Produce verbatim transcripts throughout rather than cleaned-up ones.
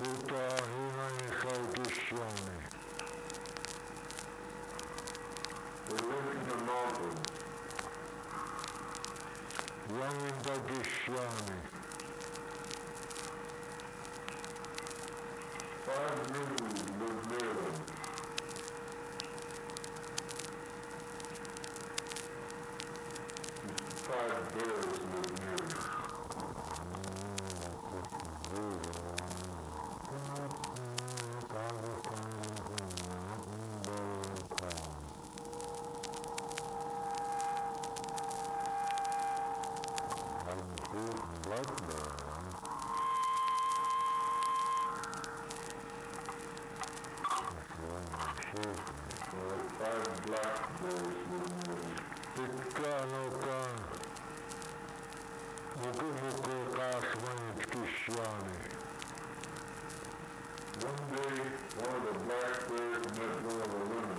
Tutahimani Kautishyami. They live in the mountains. Yamindadishyami. Five mules live near them. Five bears live near them. Five black bears live near them. Ikkanoka. Mukumuku Kasmanit Kishyami. One day, one of the black bears met one of the women.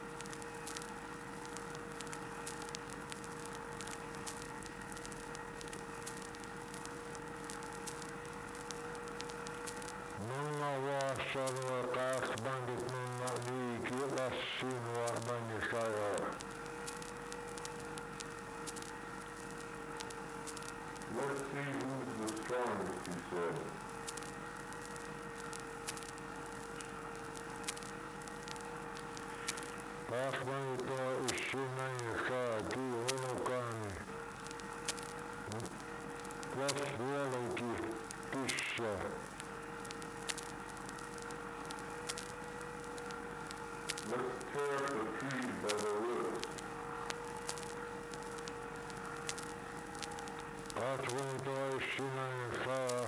Nunna Vasanua Kasmanit Nunna Niiki Lassinua Manisaya. Let's see who's the strongest, he said. Kasmanitoa Ishinani Saati Unukani. Vasvuolaki Tisha. Let's tear up the trees by the roots. Kasmanitoa Ishinani Saa.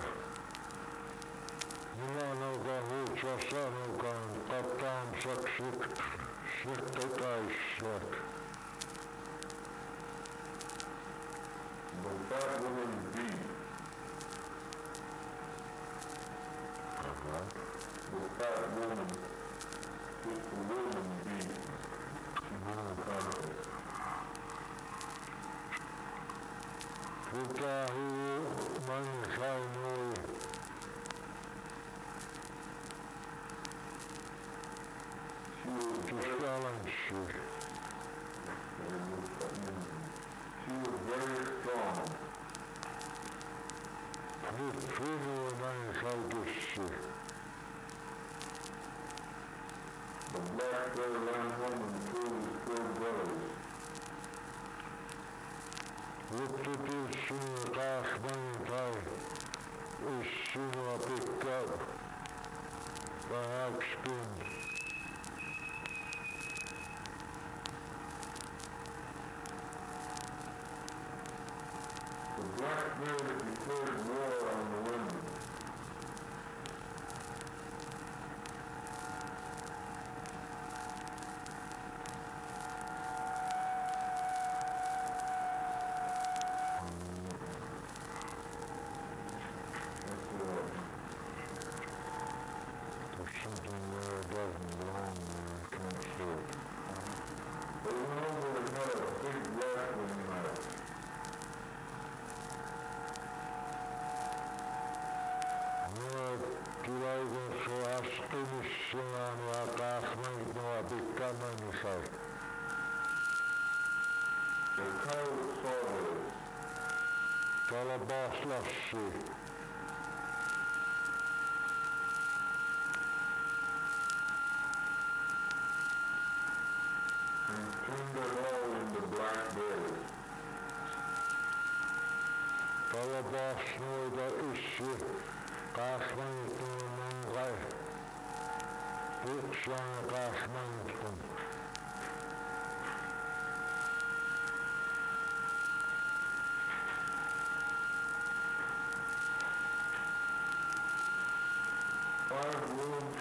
Nimanoka Huutsasanukan Kattaamsaksit Sittetaissak. The fat woman beat. Okay. The fat woman, just the woman beat. She won the contest. Tutahi Manisainui. She was Kistalanshi. She was very strong. Nyt Finua Manisautissi. The black bear ran home and told his four brothers. Juttutilsinu Kasmanitai. Issinua pikka. Vähäkskin. The black bear declared war on the women. That's what. There's something there that doesn't belong there. I can't see it. They went over and had a big wrestling match. Tuleeko askemissinaan ja Kasmanitoa pikka Manisai. They called it sawdust. Täällä Baslassi. And turned them all into black bears. Täällä Basnoita issi. Kasmanitoa munkai. Yksi on Kasmanitun. Five wolves.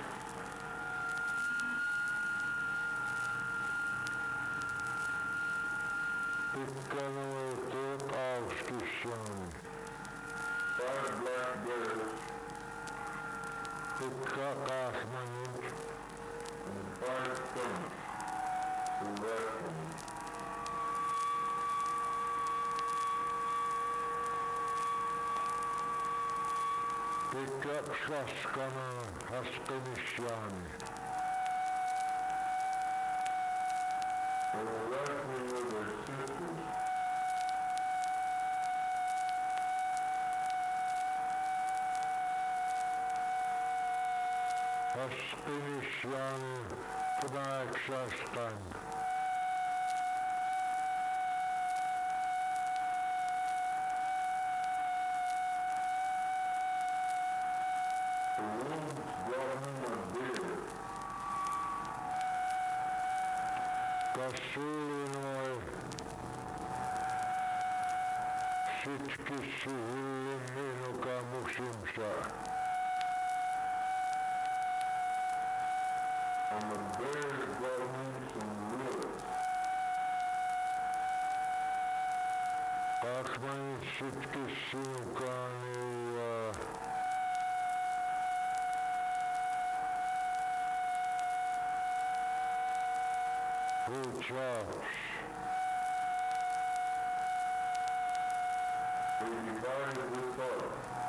Pikkänoi tuot auskissani. Five black bears. Pikka Kasmanit. And five skunks who wrestled. Pikapslaskana Haskinisjani. They were wrestling with their sisters. Haskinisjani Knaksaskan. The wolves brought home a deer. Kasulinoi Sitkissi hullin minuka musimsa. And the bears brought home some wood. Kasmani sitkissi mukani ja Chops. They divided this up.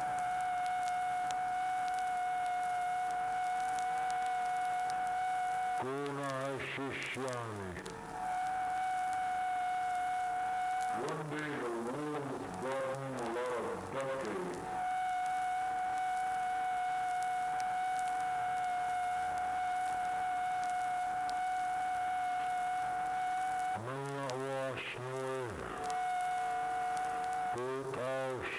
Kuna Hashishyani. One day the wolves brought home a lot of duck eggs. Mga wasnoi. Boathouse.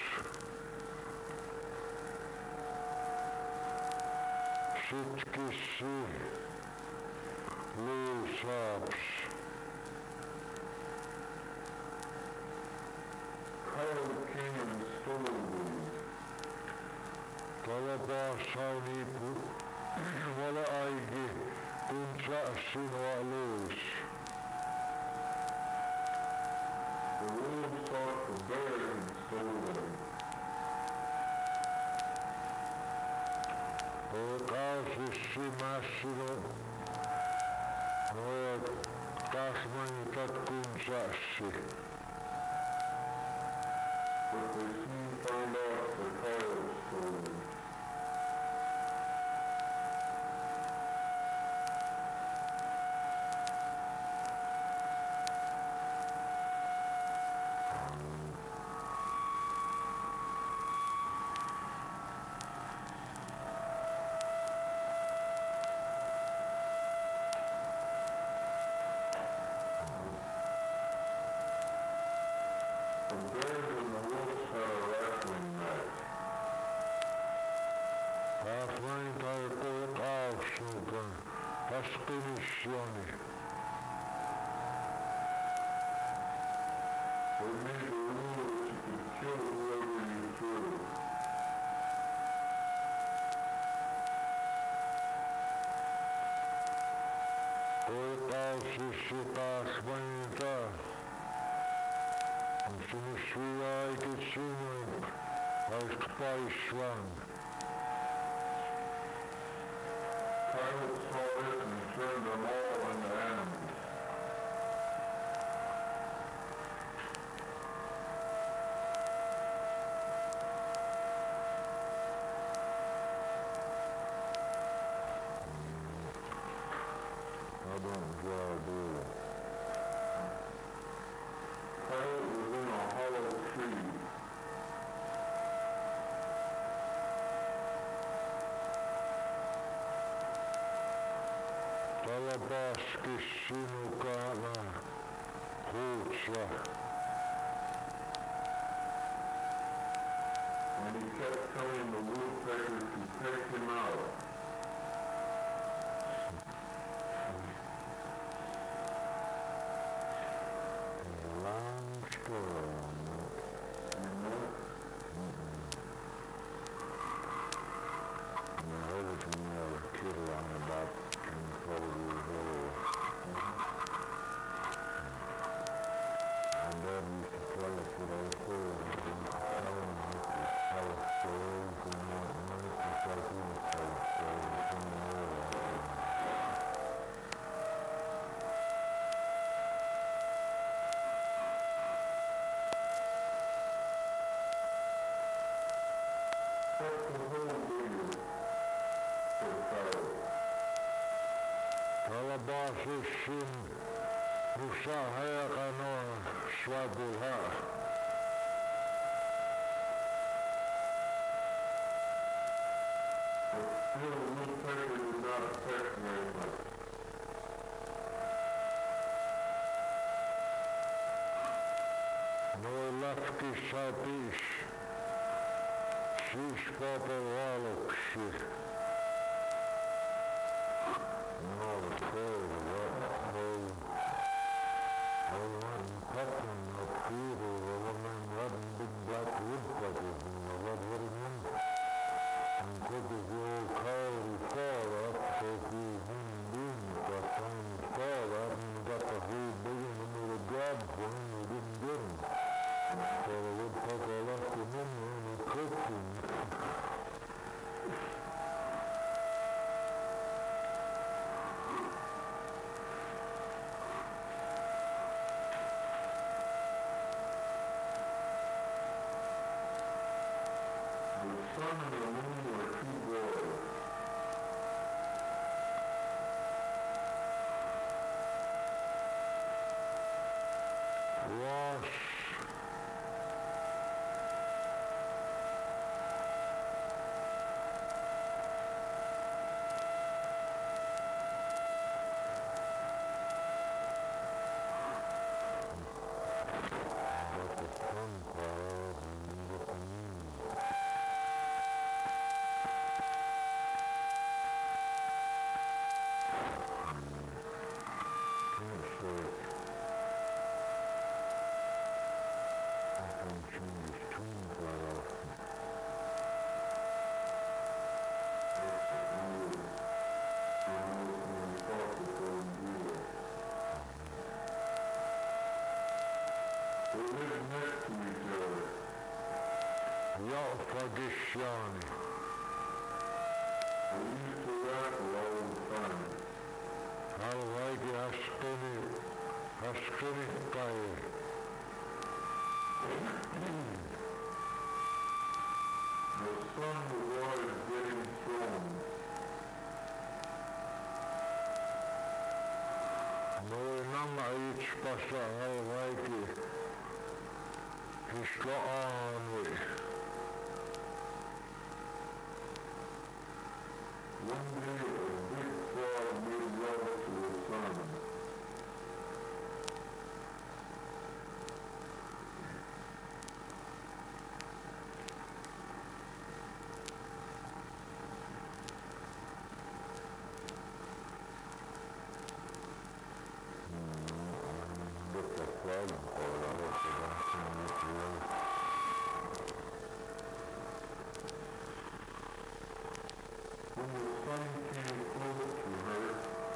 Sitkissi. Lillsaps. Kyle came and stole these. Kalapaasani wala aigi tunsa sinua luis. The wolves thought the bears had stolen them. Kaasissi massino. Noja kasmanitat kunsassi. But they soon found out that Kyle stole them. The bears and the wolves had a wrestling match. Kasmanitai boathouse-nukan. Haskinisjani. They made the rule that you could kill whoever you threw. Boathousessi kasmanitai. On sinne suiaikin sinun. Haist paisvan. Kyle saw it and turned them all into animals. I don't drive either. Kyle was in a hollow tree. Kalapaskis sinukana huutsa. And he kept telling the woodpecker to take him out. Long story on that. You know? And I heard it from when I was a kid around about ten, twelve years old. And Dad used to tell us what I was told. He used to tell him he used to tell us stories and that, and I used to tell he was telling stories from the world. That's the whole واسسين مساهيقا وشوابها Still, newspaper did not affect very much. Noilatki satis, siis papevaluksi. No, terve, hei. Olen katsonut piiriä, olen one big black woodpecker, ja vad var det min? Han kunde gå kauri fara, så vi min bin, att han fara, men detta vi började med att grab for him, we didn't get him. So the woodpecker left him in there and he cooked him. The sun and the moon were two boys. Was They lived next to each other. ja Fagiciani. They used to wrestle all the time. Halvaiki askeni, askeni kai. The sun was always getting strong. Noi nama itspasa halvaiki. Hiska aanvi. One day, a big frog made love to the sun. Look at frog or I hope they don't see this way. When the sun came close to her,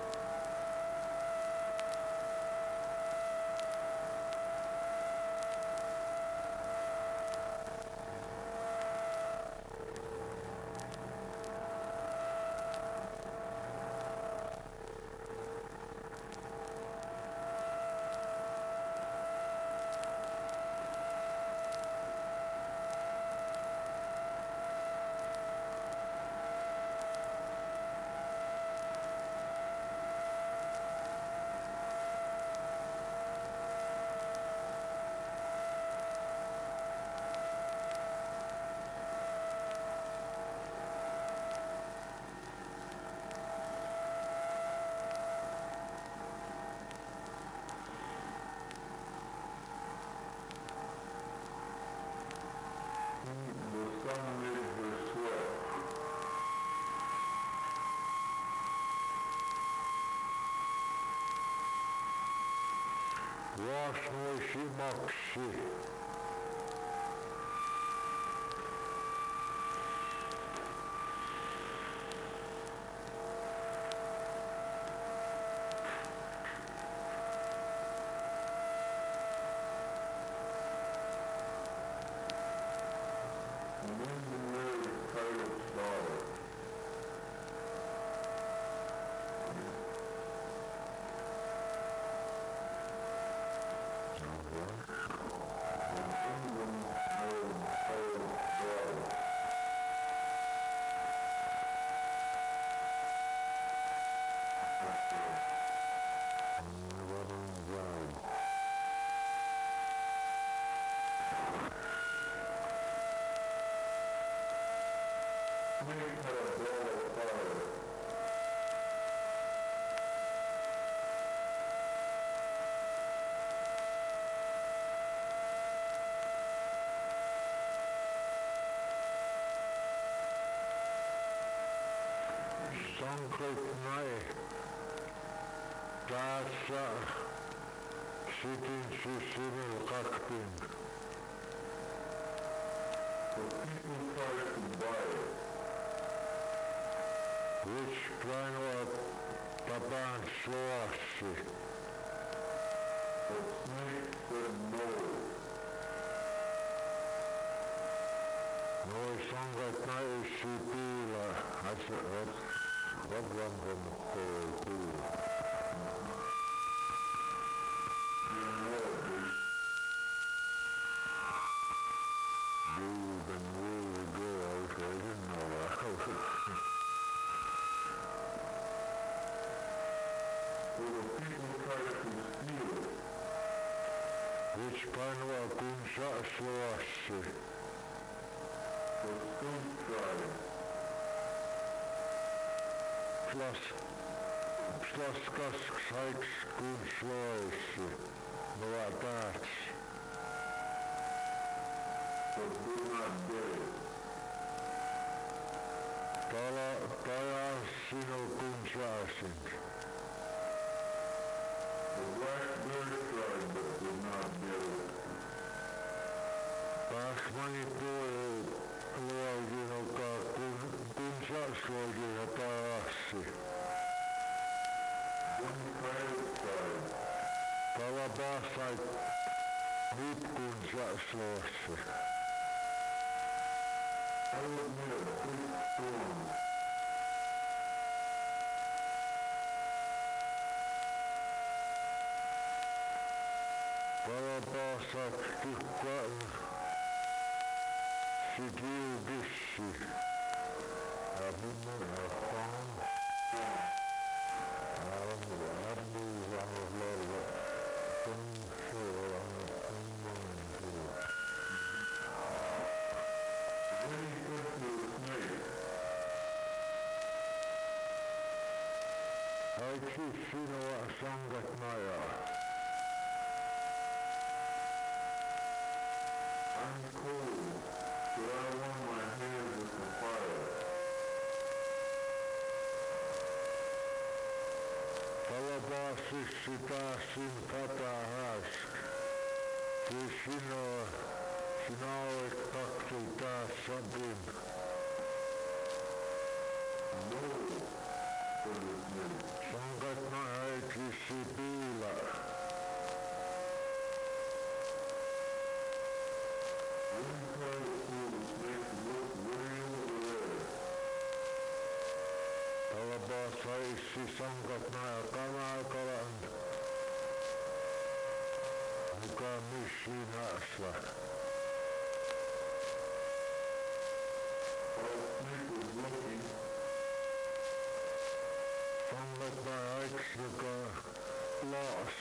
the sun made her sweat. Vasnoisi maksi. And then the Mary Coyote's daughter. snake had a ball of fire. Sankrit näi tässä sitin sissimil kaktin. So people tried to buy it. Which painoa tapaan suossi. But snake said no. Noi sankat naisi piila. Vatvankan koi piila. Then we would go out, I didn't know that. So the people tried to steal it. Which painoa kun sa suossi. The skunk tried. Plas, plaskas saiks kun suossi. Noa taats. But did not get it. Tala, taja sinul kun saasin. The black bear tried but did not get it. Taas mani tuo luogin oka kun, kun saasluogin ja taassi. One coyote tried. Tala paasait nyt kun saasluossi. I was near a big storm. Tala paasait tykkaan sit liukissi. Ja minne ja paan. Armi, armi, sanot lorva. Kun se on kummonen tuo. Then he said to the snake, Haiksi sinua sankat najaa. I'm cold, so I warm my hands with the fire. Tala paasissi taas sin pata haask. Siis sinua, sinä olet kaksi taas sopin. No, said the snake. Sankat nahaiksi piila. One coyote told the snake to look way over there. Tala paasaissi sankat naja kanakalan. Mukaan missiin asla. While the snake was looking, Sankat nahaiksi joka laas.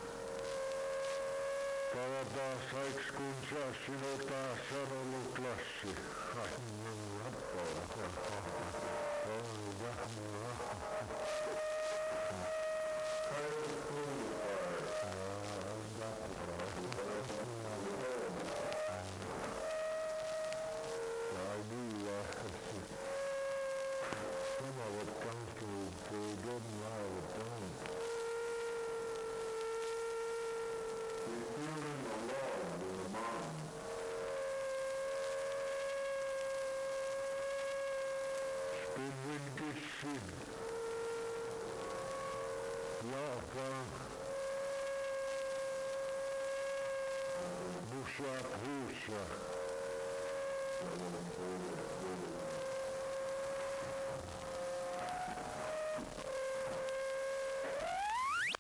Tala paasaiks kun sä sinua taas sanonut klassi. Ai, mun rappaa. coyote told the fire. They threw in a log in the mountain. Musa, Musa. I wasn't told that.